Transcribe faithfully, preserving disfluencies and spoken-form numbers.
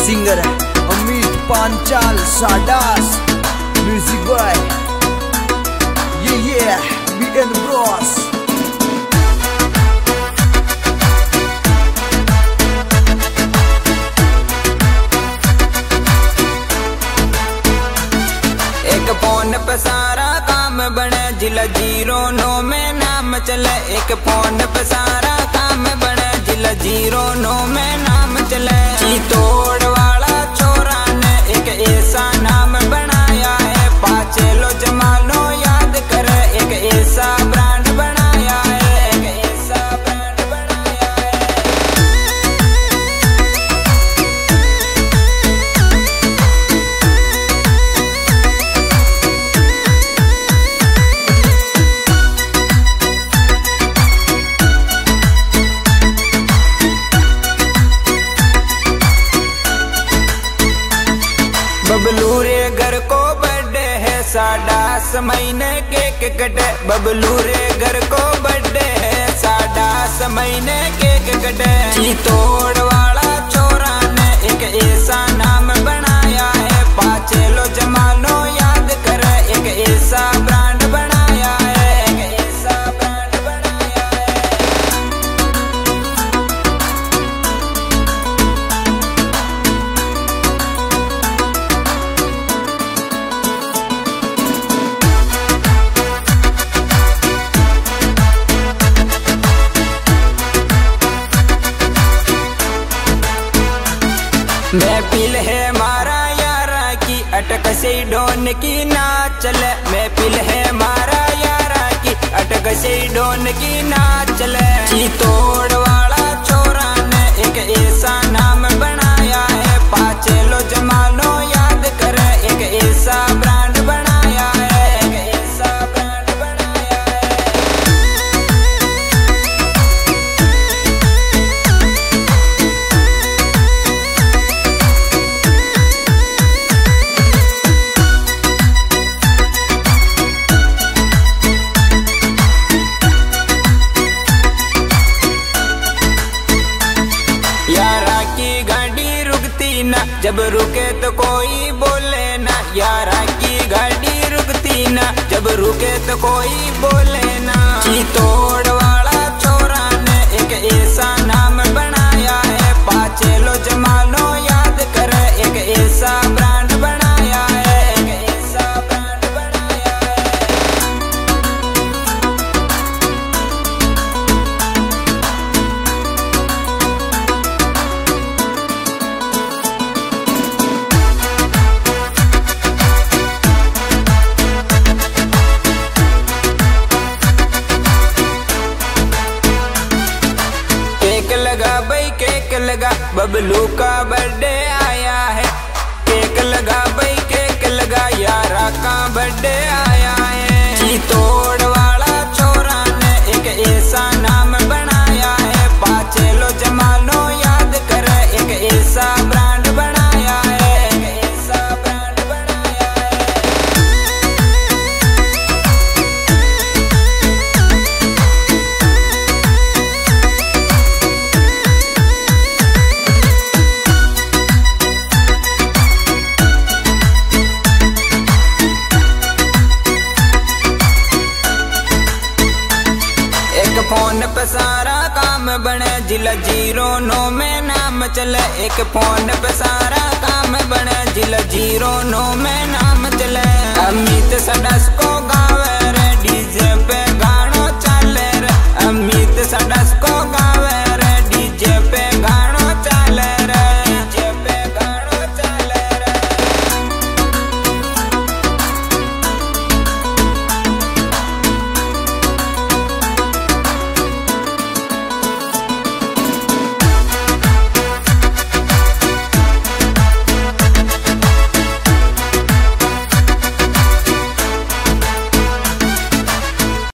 Singer है अमित पांचाल साडास, music boy ये ये बी एन ब्रॉस। एक फोन पे सारा काम बने, जिला जीरो नो में नाम चले। एक फोन पे सारा काम बने, जिला जीरो नो में नाम चले। चितौड़ वाला छोरा ने एक ऐसा नाम बनाया है, पाचे लो जमानो याद करे। एक ऐसा ब्रांड बनाया है, एक ऐसा ब्रांड बनाया है। बबलू रे घर को बर्थडे है, साडास महीने केक कटे। बबलू रे घर को बर्थडे है, साडास महीने केक कटे। चितौड़ वाला छोरा ने एक ऐसा नाम बनाया है, पाचे लो जमानो याद करे। एक ऐसा ब्रांड बनाया है, एक ऐसा ब्रांड बनाया है। महफिल है मारा यारा की, अटक से डोन की नाच चले। महफिल है मारा यारा की, अटक से डोन की नाच चले। चितौड़ वाला छोरा ने एक ऐसा नाम बनाया है, पाचे लो जमानो याद करे। एक ऐसा ब्रांड बनाया है, एक ऐसा ब्रांड बनाया है। यारा की गाड़ी रुकती ना, जब रुके तो कोई बोले ना। यारा की गाड़ी रुकती ना, जब रुके तो कोई बोले ना। चितौड़ वाला छोरा ने एक ऐसा नाम बनाया है, पाचे लो जमानो याद करे। एक ऐसा ब्रांड बनाया है, एक ऐसा ब्रांड बनाया है। केक लगा भाई केक लगा, बबलू का बर्थडे आया है। केक लगा भाई केक लगा, यारा का बर्थडे आया है। चितौड़ वाला छोरा ने एक ऐसा नाम बनाया है, पाचे लो जमानो याद करे। एक ऐसा ब्रांड बनाया है, एक ऐसा ब्रांड बनाया है। एक फोन पे सारा काम बने, जिला जीरो नो में नाम चले। एक फोन पे सारा काम बने, जिला जीरो नो में नाम चले। अमित साडास को गावे